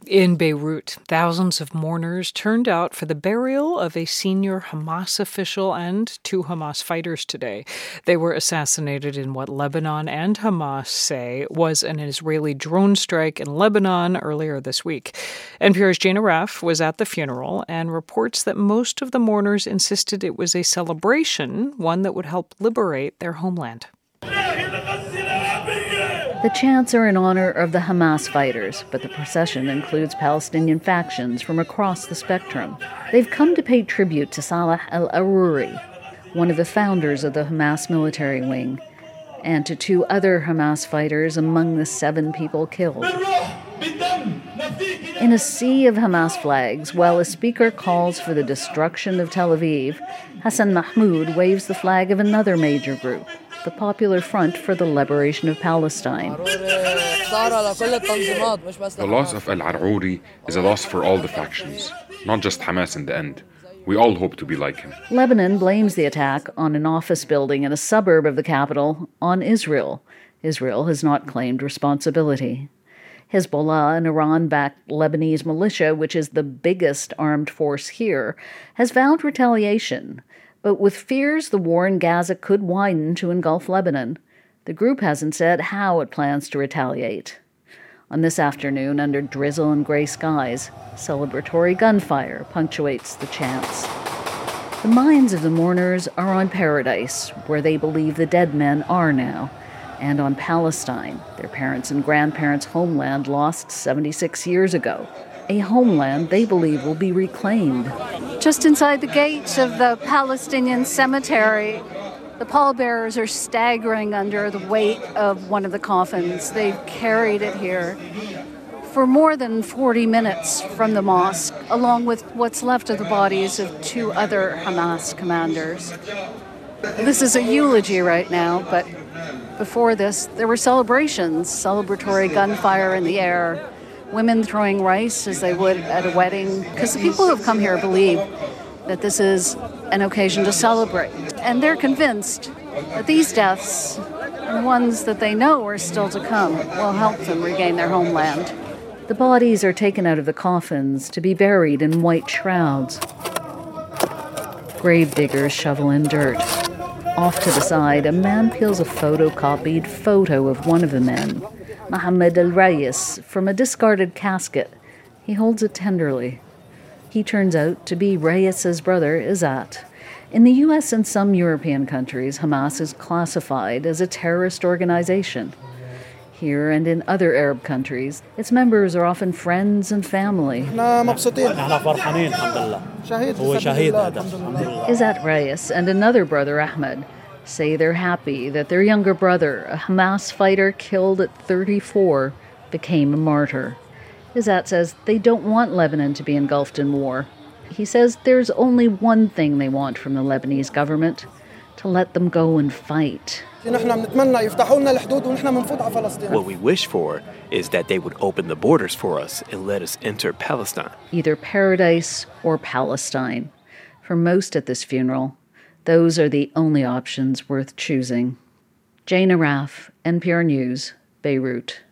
In Beirut, thousands of mourners turned out for the burial of a senior Hamas official and two Hamas fighters today. They were assassinated in what Lebanon and Hamas say was an Israeli drone strike in Lebanon earlier this week. NPR's Jane Arraf was at the funeral and reports that most of the mourners insisted it was a celebration, one that would help liberate their homeland. The chants are in honor of the Hamas fighters, but the procession includes Palestinian factions from across the spectrum. They've come to pay tribute to Salah al-Aruri, one of the founders of the Hamas military wing, and to two other Hamas fighters among the 7 people killed. In a sea of Hamas flags, while a speaker calls for the destruction of Tel Aviv, Hassan Mahmoud waves the flag of another major group, the Popular Front for the Liberation of Palestine. The loss of al-Aruri is a loss for all the factions, not just Hamas in the end. We all hope to be like him. Lebanon blames the attack on an office building in a suburb of the capital on Israel. Israel has not claimed responsibility. Hezbollah, an Iran-backed Lebanese militia, which is the biggest armed force here, has vowed retaliation. But with fears the war in Gaza could widen to engulf Lebanon, the group hasn't said how it plans to retaliate. On this afternoon, under drizzle and gray skies, celebratory gunfire punctuates the chants. The minds of the mourners are on Paradise, where they believe the dead men are now, and on Palestine, their parents' and grandparents' homeland lost 76 years ago. A homeland they believe will be reclaimed. Just inside the gates of the Palestinian cemetery, the pallbearers are staggering under the weight of one of the coffins. They've carried it here for more than 40 minutes from the mosque, along with what's left of the bodies of 2 other Hamas commanders. This is a eulogy right now, but before this, there were celebrations, celebratory gunfire in the air, women throwing rice as they would at a wedding, because the people who have come here believe that this is an occasion to celebrate. And they're convinced that these deaths, and ones that they know are still to come, will help them regain their homeland. The bodies are taken out of the coffins to be buried in white shrouds. Gravediggers shovel in dirt. Off to the side, a man peels a photocopied photo of one of the men, Mohammed al-Rayis, from a discarded casket. He holds it tenderly. He turns out to be Reyes's brother, Izzat. In the U.S. and some European countries, Hamas is classified as a terrorist organization. Here and in other Arab countries, its members are often friends and family. Izzat Reyes and another brother, Ahmed, say they're happy that their younger brother, a Hamas fighter killed at 34, became a martyr. Izzat says they don't want Lebanon to be engulfed in war. He says there's only one thing they want from the Lebanese government: to let them go and fight. What we wish for is that they would open the borders for us and let us enter Palestine. Either Paradise or Palestine. For most at this funeral, those are the only options worth choosing. Jane Arraf, NPR News, Beirut.